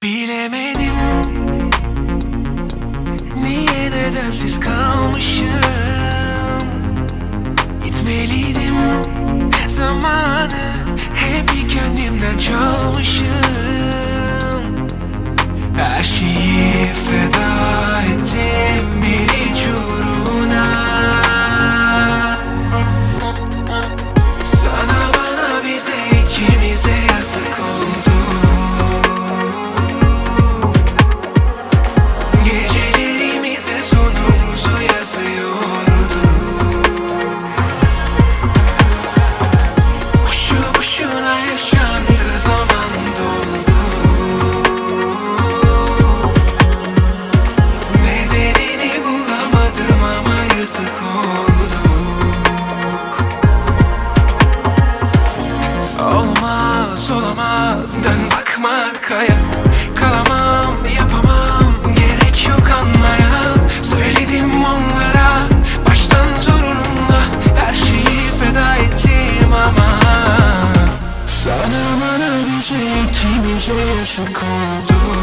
Bilemedim niye nedensiz kalmışım. Gitmeliydim, zamanı hep kendimden çalmışım. Her şeyi feda ettim bir hiç uğruna. Sana bana bize ikimize yazık oldu. Gecelerimize sonumuzu yazıyordu. Boşu boşuna yaşandı, zaman doldu. Nedenini bulamadım ama yazık oldu. Olmaz olamaz, dön bakma arkaya. Kalamam, yapamam, gerek yok anmaya. Söyledim onlara, baştan zorunumla her şeyi feda ettim ama sana bana bize ikimize yazık oldu.